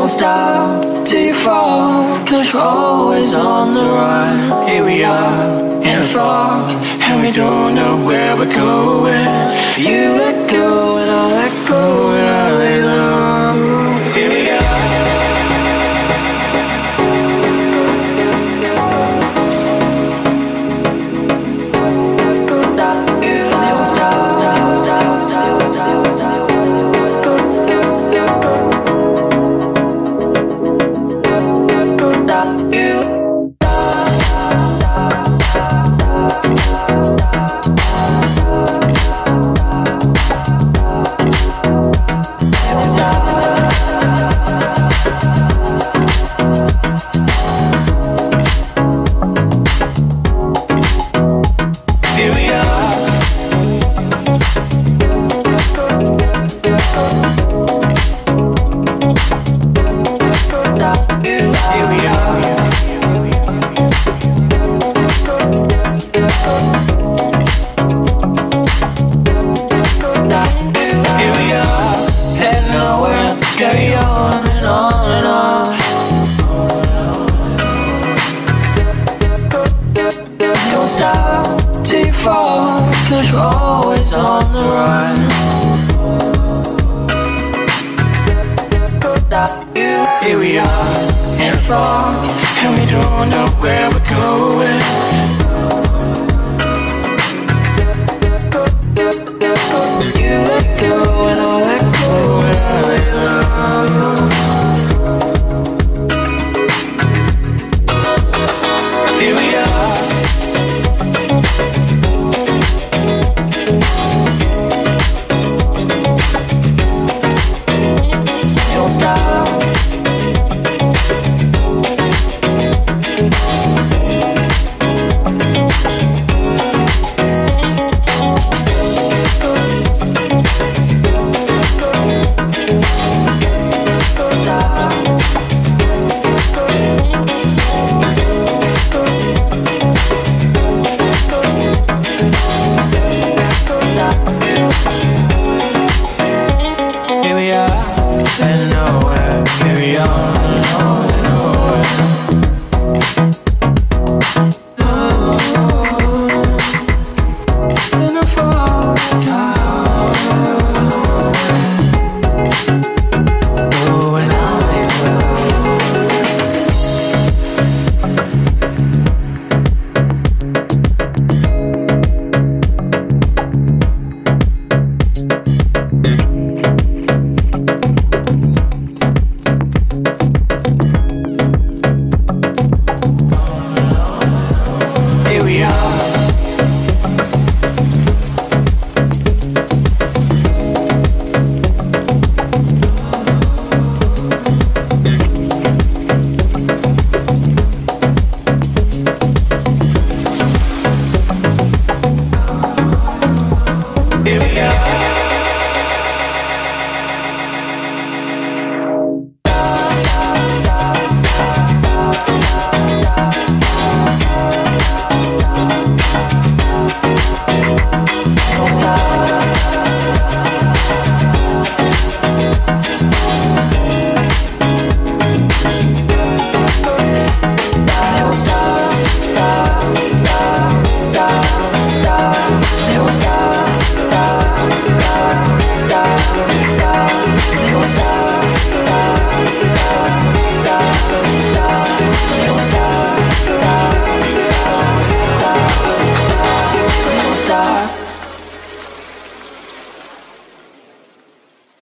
won't stop till you fall, 'cause we're always on the run. Here we are in a fog, and we don't know where we're going. You let go and I'll let go and I'll lay low. Here we are. Here we are in a fog, and we don't know where we're going. You let go and I'll let go and I'll let go. Here we are. You won't stop. Here we are, and nowhere, carry on and on and on.